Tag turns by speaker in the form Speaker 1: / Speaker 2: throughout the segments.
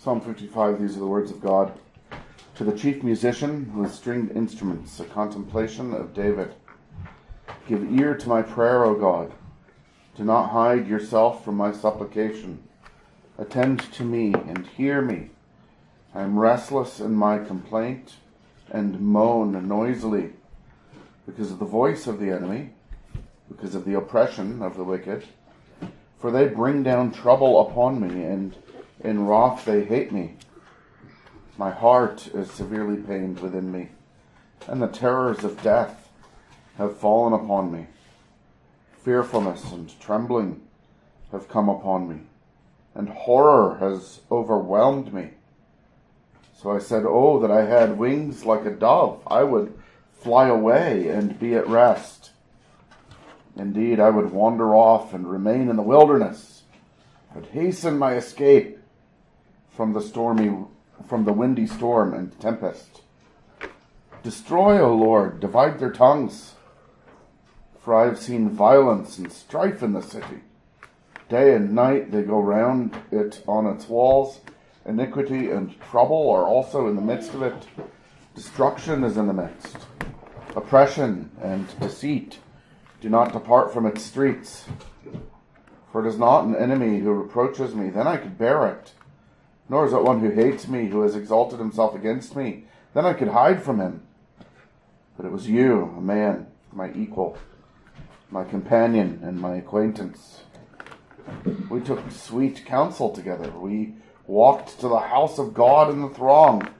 Speaker 1: Psalm 55, these are the words of God. To the chief musician with stringed instruments, a contemplation of David. Give ear to my prayer, O God. Do not hide yourself from my supplication. Attend to me and hear me. I am restless in my complaint and moan noisily because of the voice of the enemy, because of the oppression of the wicked. For they bring down trouble upon me, and in wrath they hate me. My heart is severely pained within me, and the terrors of death have fallen upon me. Fearfulness and trembling have come upon me, and horror has overwhelmed me. So I said, oh, that I had wings like a dove. I would fly away and be at rest. Indeed, I would wander off and remain in the wilderness. I would hasten my escape from the windy storm and tempest. Destroy, O Lord, divide their tongues. For I have seen violence and strife in the city. Day and night they go round it on its walls. Iniquity and trouble are also in the midst of it. Destruction is in the midst. Oppression and deceit do not depart from its streets. For it is not an enemy who reproaches me, then I could bear it. Nor is it one who hates me, who has exalted himself against me, then I could hide from him. But it was you, a man, my equal, my companion, and my acquaintance. We took sweet counsel together. We walked to the house of God in the throng.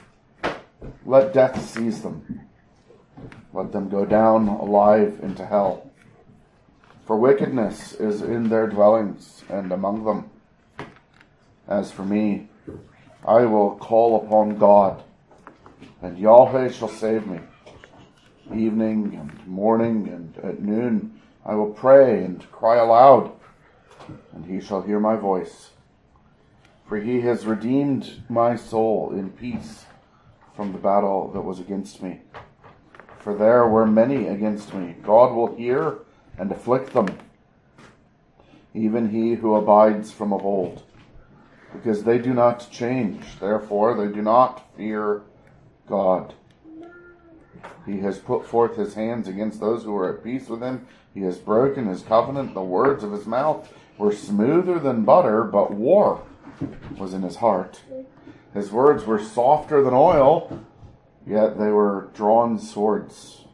Speaker 1: Let death seize them. Let them go down alive into hell. For wickedness is in their dwellings and among them. As for me, I will call upon God, and Yahweh shall save me. Evening and morning and at noon I will pray and cry aloud, and he shall hear my voice. For he has redeemed my soul in peace from the battle that was against me. For there were many against me. God will hear and afflict them, even he who abides from of old. Because they do not change, therefore they do not fear God. He has put forth his hands against those who are at peace with him. He has broken his covenant. The words of his mouth were smoother than butter, but war was in his heart. His words were softer than oil, yet they were drawn swords.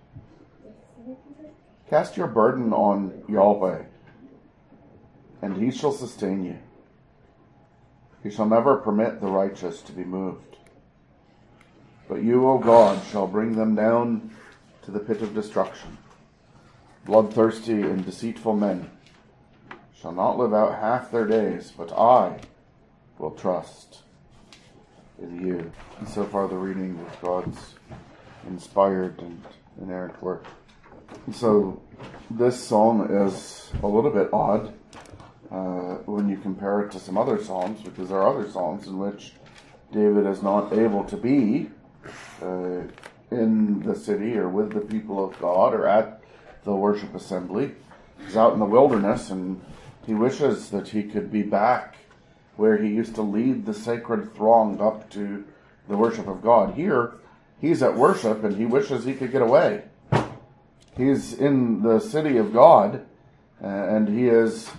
Speaker 1: Cast your burden on Yahweh, and he shall sustain you. He shall never permit the righteous to be moved. But you, O God, shall bring them down to the pit of destruction. Bloodthirsty and deceitful men shall not live out half their days, but I will trust in you. And so far the reading of God's inspired and inerrant work. And so this psalm is a little bit odd when you compare it to some other psalms, because there are other psalms in which David is not able to be in the city or with the people of God or at the worship assembly. He's out in the wilderness and he wishes that he could be back where he used to lead the sacred throng up to the worship of God. Here, he's at worship and he wishes he could get away. He's in the city of God and he is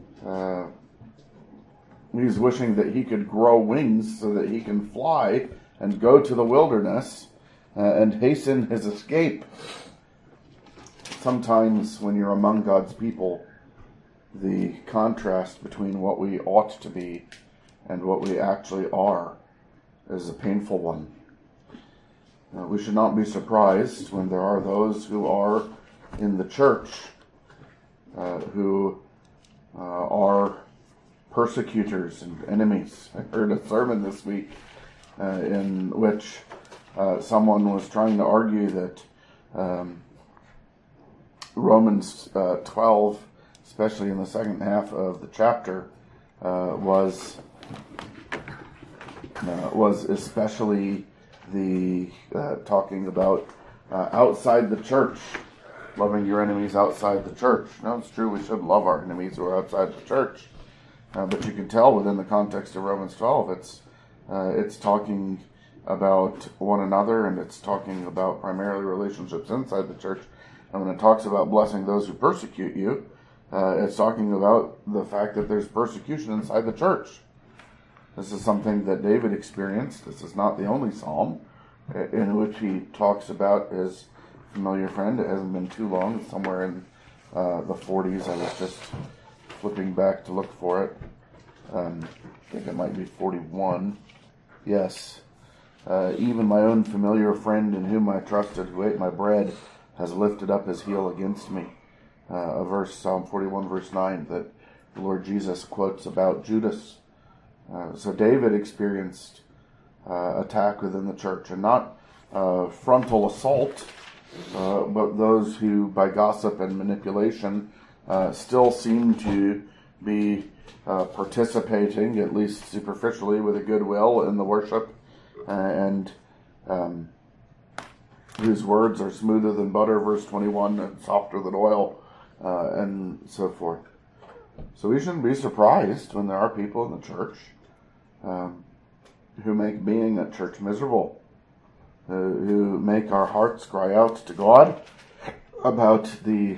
Speaker 1: he's wishing that he could grow wings so that he can fly and go to the wilderness and hasten his escape. Sometimes when you're among God's people, the contrast between what we ought to be and what we actually are is a painful one. We should not be surprised when there are those who are in the church who are persecutors and enemies. I heard a sermon this week in which someone was trying to argue that Romans 12, especially in the second half of the chapter, was especially the talking about outside the church, loving your enemies outside the church. Now, it's true we should love our enemies who are outside the church, but you can tell within the context of Romans 12, It's talking about one another, and it's talking about primarily relationships inside the church. And when it talks about blessing those who persecute you, it's talking about the fact that there's persecution inside the church. This is something that David experienced. This is not the only psalm in which he talks about his familiar friend. It hasn't been too long. It's somewhere in the 40s. I was just flipping back to look for it. I think it might be 41. Yes. Even my own familiar friend in whom I trusted, who ate my bread, has lifted up his heel against me. A verse, Psalm 41, verse 9, that the Lord Jesus quotes about Judas. So David experienced attack within the church, and not frontal assault, but those who, by gossip and manipulation, still seem to be participating, at least superficially, with a good will in the worship, and whose words are smoother than butter, verse 21, and softer than oil, and so forth. So we shouldn't be surprised when there are people in the church who make being at church miserable, who make our hearts cry out to God about the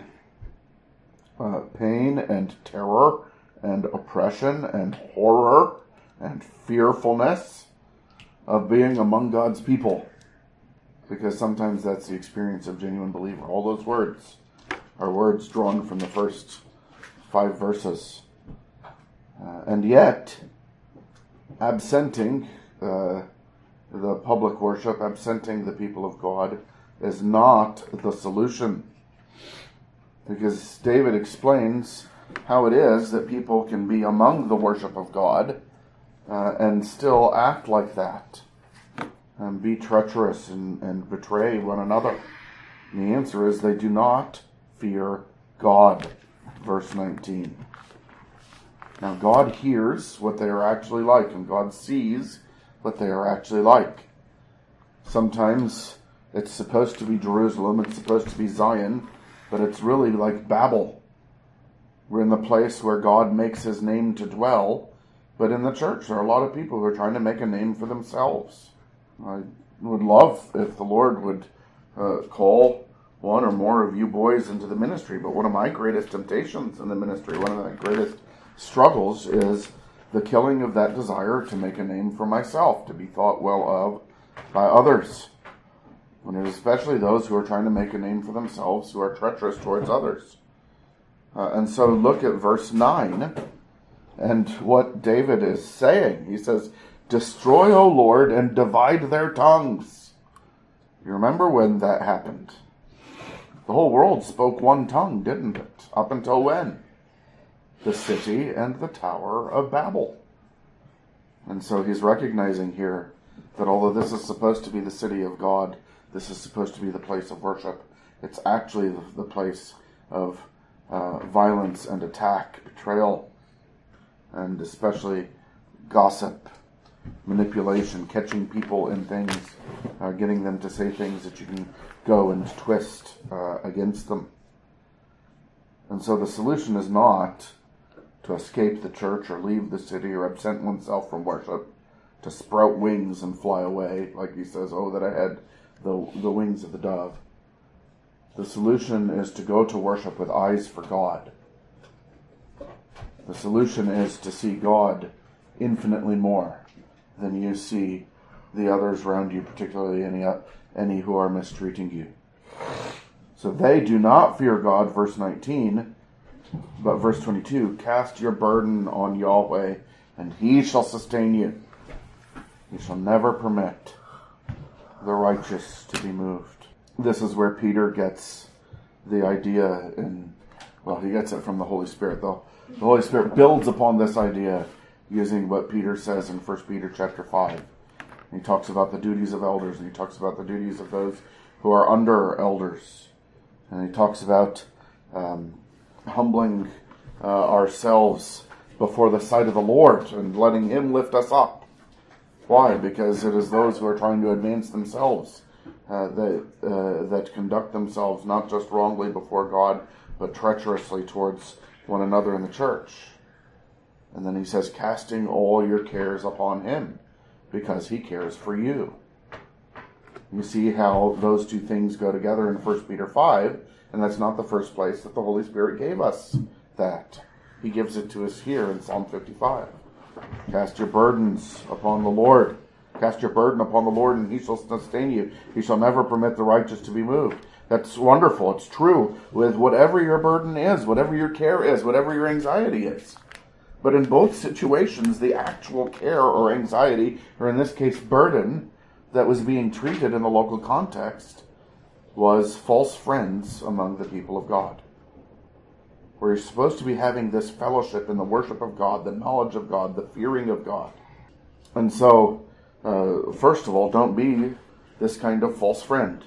Speaker 1: pain and terror and oppression and horror and fearfulness of being among God's people. Because sometimes that's the experience of genuine believer. All those words are words drawn from the first 5 verses. And yet, absenting the public worship, absenting the people of God, is not the solution. Because David explains how it is that people can be among the worship of God and still act like that, and be treacherous and betray one another. And the answer is they do not fear God. Verse 19. Now God hears what they are actually like, and God sees what they are actually like. Sometimes it's supposed to be Jerusalem, it's supposed to be Zion, but it's really like Babel. We're in the place where God makes his name to dwell, but in the church there are a lot of people who are trying to make a name for themselves. I would love if the Lord would call one or more of you boys into the ministry, but one of my greatest temptations in the ministry, one of my greatest struggles, is the killing of that desire to make a name for myself, to be thought well of by others. And it is especially those who are trying to make a name for themselves, who are treacherous towards others. And so look at verse 9 and what David is saying. He says, "Destroy, O Lord, and divide their tongues." You remember when that happened? The whole world spoke one tongue, didn't it? Up until when? The city and the Tower of Babel. And so he's recognizing here that although this is supposed to be the city of God, this is supposed to be the place of worship, it's actually the place of violence and attack, betrayal, and especially gossip, manipulation, catching people in things, getting them to say things that you can go and twist against them. And so the solution is not to escape the church or leave the city or absent oneself from worship, to sprout wings and fly away, like he says, "Oh, that I had the wings of the dove." The solution is to go to worship with eyes for God. The solution is to see God infinitely more than you see the others around you, particularly any who are mistreating you. So they do not fear God, verse 19, but verse 22, "Cast your burden on Yahweh, and he shall sustain you. He shall never permit the righteous to be moved." This is where Peter gets the idea he gets it from the Holy Spirit, though. The Holy Spirit builds upon this idea using what Peter says in 1 Peter chapter 5. And he talks about the duties of elders, and he talks about the duties of those who are under elders. And he talks about humbling ourselves before the sight of the Lord and letting him lift us up. Why? Because it is those who are trying to advance themselves that conduct themselves not just wrongly before God, but treacherously towards one another in the church. And then he says, "Casting all your cares upon him, because he cares for you. You see how those two things go together in 1 Peter 5, and that's not the first place that the Holy Spirit gave us that. He gives it to us here in Psalm 55. Cast your burdens upon the Lord. Cast your burden upon the Lord, and he shall sustain you. He shall never permit the righteous to be moved. That's wonderful. It's true with whatever your burden is, whatever your care is, whatever your anxiety is. But in both situations, the actual care or anxiety, or in this case burden, that was being treated in the local context was false friends among the people of God. Where you're supposed to be having this fellowship in the worship of God, the knowledge of God, the fearing of God. And so, first of all, don't be this kind of false friend.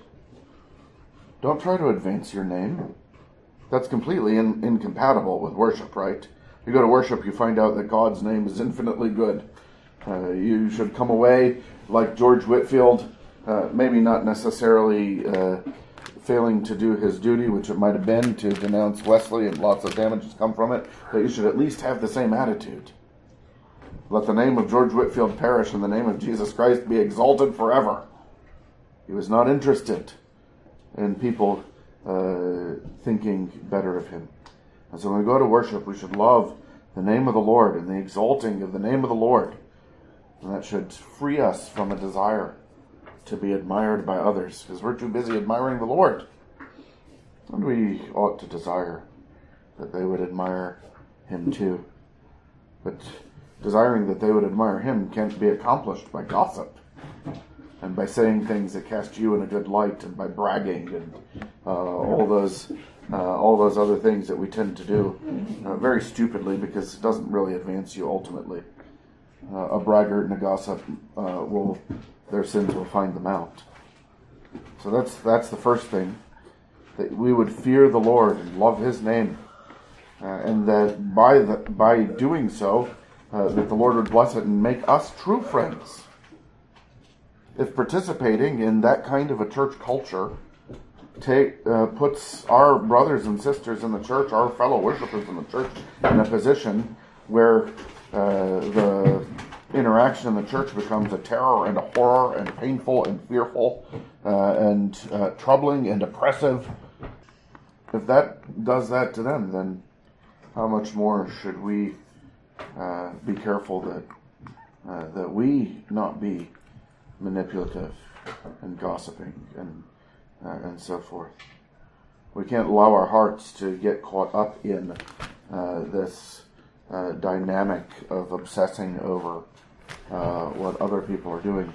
Speaker 1: Don't try to advance your name. That's completely incompatible with worship, right? You go to worship, you find out that God's name is infinitely good. You should come away like George Whitefield, maybe not necessarily failing to do his duty, which it might have been to denounce Wesley, and lots of damage has come from it, but you should at least have the same attitude. Let the name of George Whitefield perish and the name of Jesus Christ be exalted forever. He was not interested in people thinking better of him. And so when we go to worship, we should love the name of the Lord and the exalting of the name of the Lord. And that should free us from a desire to be admired by others, because we're too busy admiring the Lord. And we ought to desire that they would admire him too. But desiring that they would admire him can't be accomplished by gossip and by saying things that cast you in a good light, and by bragging and all those other things that we tend to do very stupidly, because it doesn't really advance you ultimately. A braggart and a gossip their sins will find them out. So that's the first thing, that we would fear the Lord and love his name, and that by doing so, that the Lord would bless it and make us true friends. If participating in that kind of a church culture puts our brothers and sisters in the church, our fellow worshipers in the church, in a position where the interaction in the church becomes a terror and a horror and painful and fearful and troubling and oppressive, if that does that to them, then how much more should we be careful that we not be manipulative and gossiping and so forth. We can't allow our hearts to get caught up in this dynamic of obsessing over what other people are doing.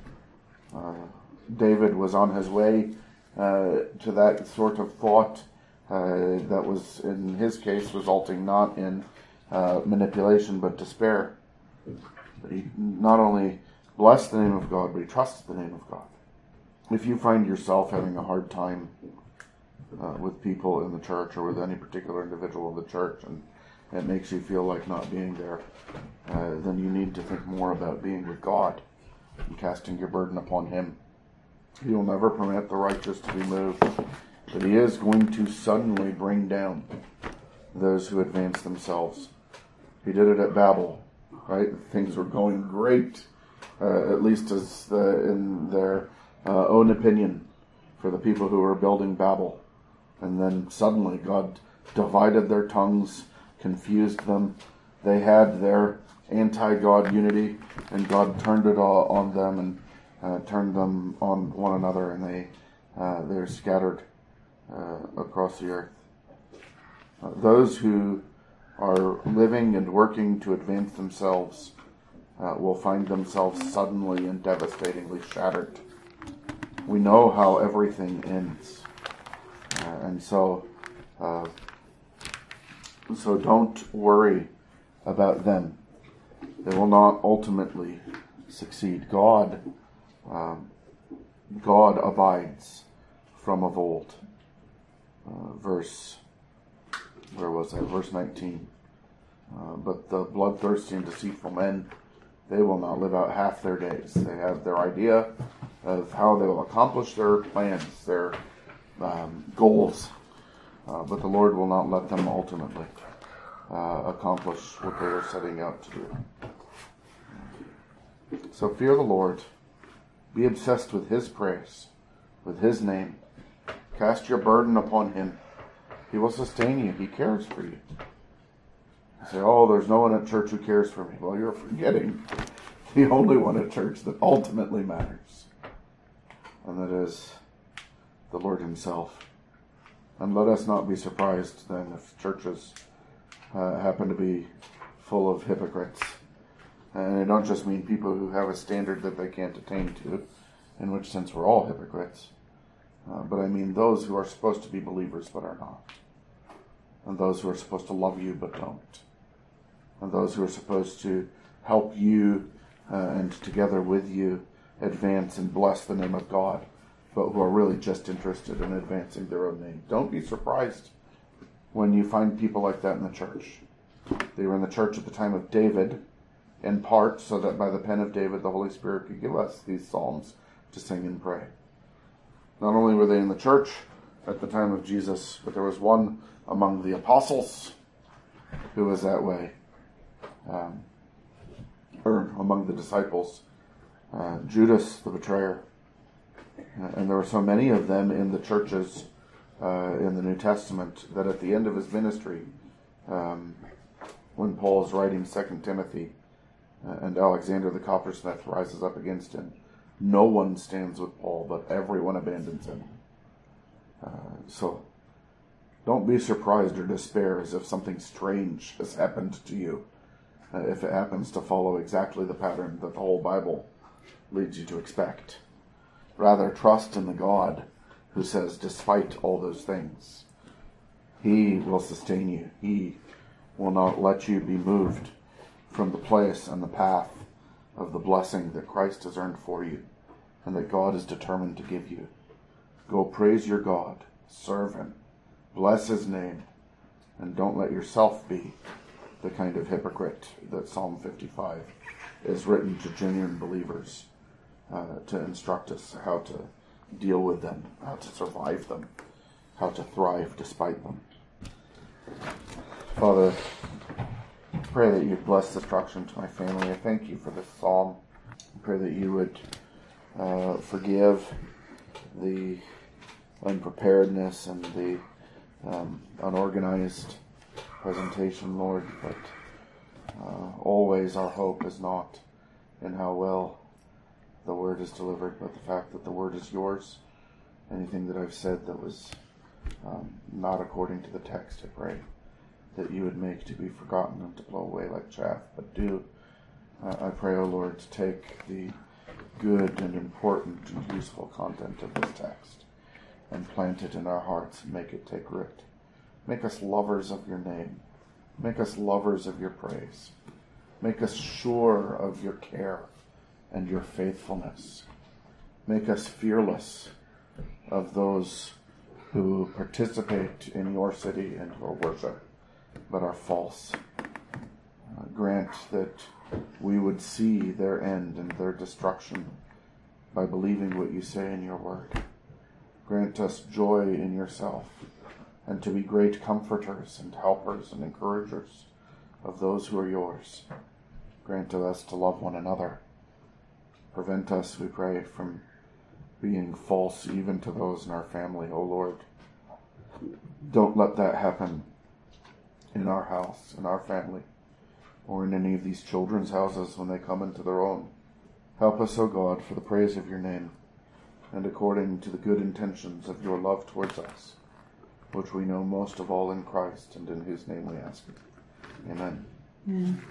Speaker 1: David was on his way to that sort of thought that was, in his case, resulting not in manipulation but despair. But he not only blessed the name of God, but he trusted the name of God. If you find yourself having a hard time with people in the church or with any particular individual in the church, and it makes you feel like not being there, then you need to think more about being with God and casting your burden upon him. He will never permit the righteous to be moved, but he is going to suddenly bring down those who advance themselves. He did it at Babel, right? Things were going great, at least as in their own opinion, for the people who were building Babel. And then suddenly God divided their tongues, confused them. They had their anti-God unity, and God turned it all on them and turned them on one another, and they're scattered across the earth. Those who are living and working to advance themselves will find themselves suddenly and devastatingly shattered. We know how everything ends, and so don't worry about them. They will not ultimately succeed. God abides from of old. Verse 19. But the bloodthirsty and deceitful men, they will not live out half their days. They have their idea of how they will accomplish their plans, their goals, but the Lord will not let them ultimately accomplish what they are setting out to do. So fear the Lord. Be obsessed with His praise, with His name. Cast your burden upon Him. He will sustain you. He cares for you. You say, oh, there's no one at church who cares for me. Well, you're forgetting the only one at church that ultimately matters. And that is the Lord Himself. And let us not be surprised then if churches happen to be full of hypocrites. And I don't just mean people who have a standard that they can't attain to, in which sense we're all hypocrites. But I mean those who are supposed to be believers but are not. And those who are supposed to love you but don't. And those who are supposed to help you and together with you advance and bless the name of God, but who are really just interested in advancing their own name. Don't be surprised when you find people like that in the church. They were in the church at the time of David, in part so that by the pen of David the Holy Spirit could give us these psalms to sing and pray. Not only were they in the church at the time of Jesus, but there was one among the apostles who was that way. Or among the disciples, Judas the betrayer. And there were so many of them in the churches in the New Testament that at the end of his ministry, when Paul is writing 2 Timothy, and Alexander the coppersmith rises up against him, no one stands with Paul, but everyone abandons him. So don't be surprised or despair as if something strange has happened to you, if it happens to follow exactly the pattern that the whole Bible leads you to expect. Rather, trust in the God who says, despite all those things, He will sustain you. He will not let you be moved from the place and the path of the blessing that Christ has earned for you and that God is determined to give you. Go praise your God, serve Him, bless His name, and don't let yourself be the kind of hypocrite that Psalm 55 is written to genuine believers to instruct us how to deal with them, how to survive them, how to thrive despite them. Father, I pray that you bless the instruction to my family. I thank you for this psalm. I pray that you would forgive the unpreparedness and the unorganized presentation, Lord, but always our hope is not in how well the word is delivered, but the fact that the word is yours. Anything that I've said that was not according to the text, I pray that you would make to be forgotten and to blow away like chaff, but do. I pray, O Lord, to take the good and important and useful content of this text and plant it in our hearts and make it take root. Make us lovers of your name. Make us lovers of your praise. Make us sure of your care and your faithfulness. Make us fearless of those who participate in your city and your worship, but are false. Grant that we would see their end and their destruction by believing what you say in your word. Grant us joy in yourself, and to be great comforters and helpers and encouragers of those who are yours. Grant to us to love one another. Prevent us, we pray, from being false even to those in our family, O Lord. Don't let that happen in our house, in our family, or in any of these children's houses when they come into their own. Help us, O God, for the praise of your name, and according to the good intentions of your love towards us, which we know most of all in Christ, and in whose name we ask it. Amen.